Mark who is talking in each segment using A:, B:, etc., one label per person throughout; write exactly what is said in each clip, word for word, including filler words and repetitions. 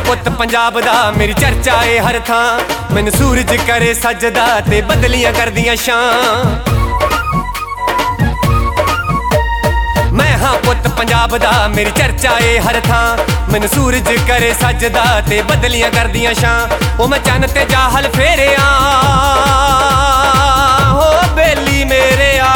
A: पुत पंजाब दा मेरी चर्चा है हर थां। मैनू सूरज करे सजदा ते बदलियां करदियां शां। मैं हाँ पुत पंजाब दा मेरी चर्चा है हर थां। मैनू सूरज करे सजदा ते बदलियां करदियां शां। ओ मैं चन्न ते जाहल फेरिया हो बेली मेरे आ।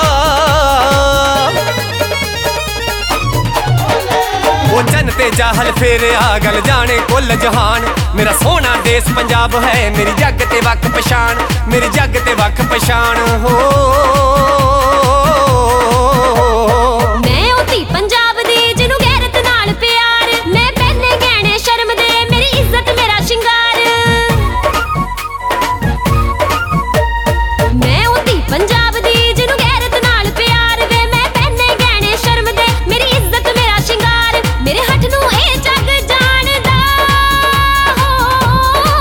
A: ओ चन्न ते जाहल फेरिया गल जाने कुल जहान। मेरा सोना देश पंजाब है मेरी जग ते वख पछाण। मेरी जग ते वख पछाण हो।
B: मैं ओती पंजाब दी जिन्नू गैरत नाल प्यार। मैं पहने गहने शर्म दे मेरी इज्जत मेरा शिंगार। मैं ओती पंजाब दी जिन्नू गैरत नाल प्यार। वे मैं पहने गहने शर्म दे मेरी इज्जत मेरा शिंगार। मेरे हट नू ए जग जानदा हो।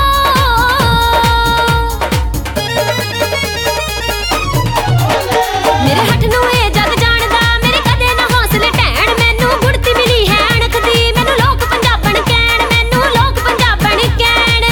B: मेरे हट नू ए जग जानदा मेरे कदे ना हौसले ढैण। मैनू गुड़ती मिली है अणख दी मैनू लोक पंजाबण कहण। मैनू लोक पंजाबण कहण।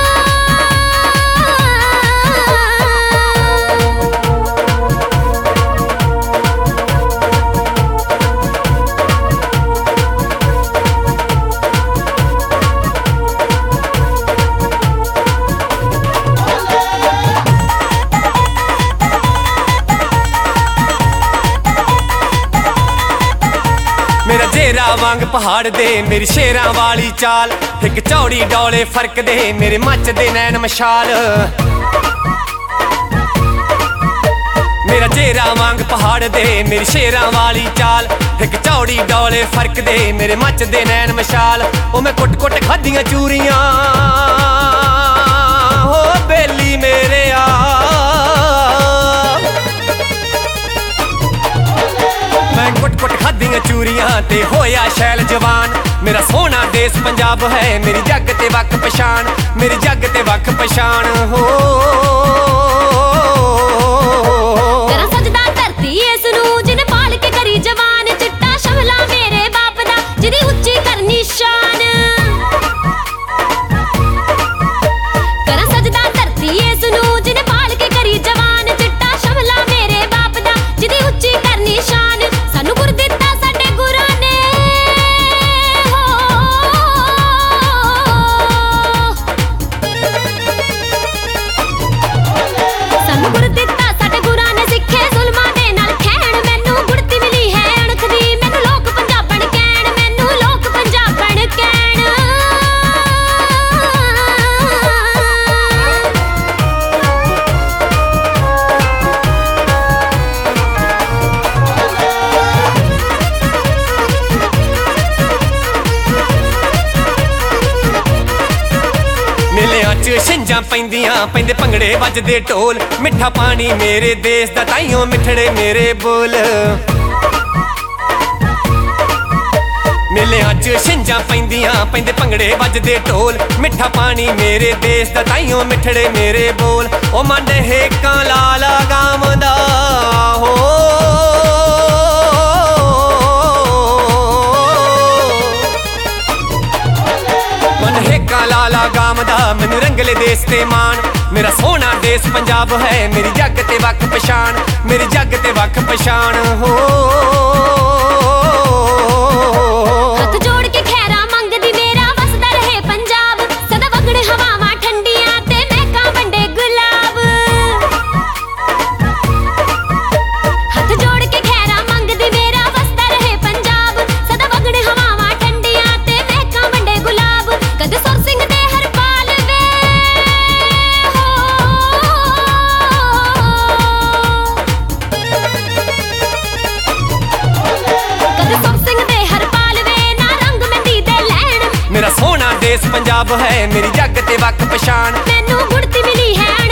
A: मेरा जेरा वांग पहाड़ दे मेरी शेरां वाली चाल। एक चौड़ी डौले फर्क दे मेरे मच दे नैन मशाल। मेरा जेरा वांग पहाड़ दे मेरी शेरां वाली चाल। एक चौड़ी डौले फर्क दे मेरे मच दे नैन मशाल। ओ मैं कुट कुट खादियां चूरियां हो बेली मेरे आ। मैं कुट कुट खादियां चूरियां ते होया शैल जवान। मेरा सोना देश पंजाब है मेरी जग ते वख पछाण। मेरी जग ते वख पछाण हो।
B: करा सजदा धरती इस नू जिने पाल के करी जवान। चिट्टा शमला मेरे बाप दा जिदी उच्ची करनी शान। करा सजदा धरती इस नू जिने पाल के करी जवान। चिट्टा शमला मेरे बाप दा जिदी उच्ची करनी शान। सानू गुर दिता साडे गुरां ने हो। सानू गुर दिता साडे गुरां ने सिੱਖੇ ਜ਼ੁਲਮਾਂ ਦੇ ਨਾਲ ਖਹਿਣ। ਮੈਨੂੰ ਗੁੜਤੀ ਮਿਲੀ ਹੈ ਅਣਖ ਦੀ ਮੈਨੂੰ ਲੋਕ ਪੰਜਾਬਣ ਕਹਿਣ। ਮੈਨੂੰ ਲੋਕ ਪੰਜਾਬਣ ਕਹਿਣ।
A: मेलियां च छिंजां पैंदियां पैंदे भंगड़े वजदे ढोल। मिठा पानी मेरे देश दा ताइयों मिठड़े मेरे बोल। मेलियां च छिंजां पैंदियां पैंदे भंगड़े वजदे ढोल। मिठा पानी मेरे देश दा ताइयों मिठड़े मेरे बोल। ओ मंड हेकां लाला गावंदा हो। मन हेकां लाला गावंदा मैनू रंगले देश ते मान। मेरा सोना देश पंजाब है मेरी जग ते वख पछाण। मेरी जग ते वख पछाण हो।
B: हथ जोड़ के खैरा मंगदी मेरा वसदा रहे पंजाब। सदा वगड़ हवावां ठंडियां ते महकां वंडे गुलाब। हथ जोड़ के खैरा मंगदी मेरा वसदा रहे पंजाब। सदा वगड़ हवावां ठंडियां ते महकां वंडे गुलाब। कद सुर सिंह दे हरपाल वे हो। कद सुर सिंह दे हरपाल वे ना रंग मेहंदी दे लैण।
A: मेरा सोना देश पंजाब है मेरी जग ते वख पछाण।
B: मैनू गुड़ती मिली है